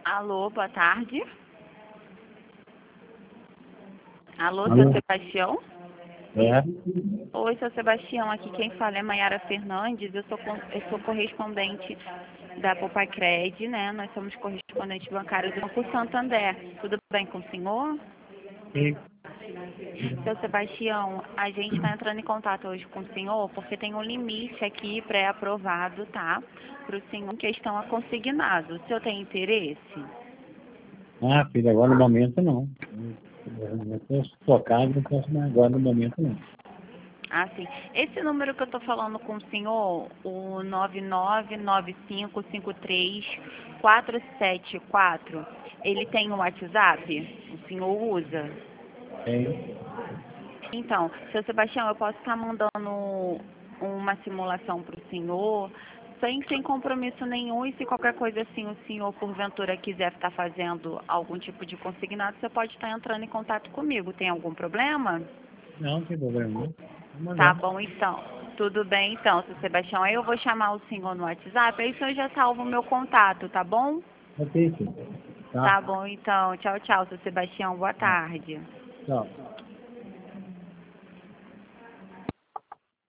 Alô, boa tarde. Alô, seu Alô? Sebastião? É? Oi, seu Sebastião. Aqui quem fala é Maiara Fernandes. Eu sou correspondente da Popacred, né? Nós somos correspondentes bancários do Banco Santander. Tudo bem com o senhor? Sim. Seu Sebastião, a gente está entrando em contato hoje com o senhor porque tem um limite aqui pré-aprovado, tá? Para o senhor em questão a consignado. O senhor tem interesse? Ah, filho, agora no momento não. Eu posso tocar, não posso mais agora no momento não. Ah, sim. Esse número que eu estou falando com o senhor, o 999553-474, ele tem um WhatsApp? O senhor usa? Tem. Então, seu Sebastião, eu posso estar mandando uma simulação para o senhor, sem compromisso nenhum, e se qualquer coisa assim o senhor, porventura, quiser estar fazendo algum tipo de consignado, você pode estar entrando em contato comigo. Tem algum problema? Não, tem problema não. Vou Tá mandar. bom, então. Tudo bem, então, seu Sebastião. Aí eu vou chamar o senhor no WhatsApp, aí o senhor já salva o meu contato, tá bom? Ok, filho. Tá? Tá bom, então. Tchau, tchau, seu Sebastião. Boa Tá. tarde. Tchau.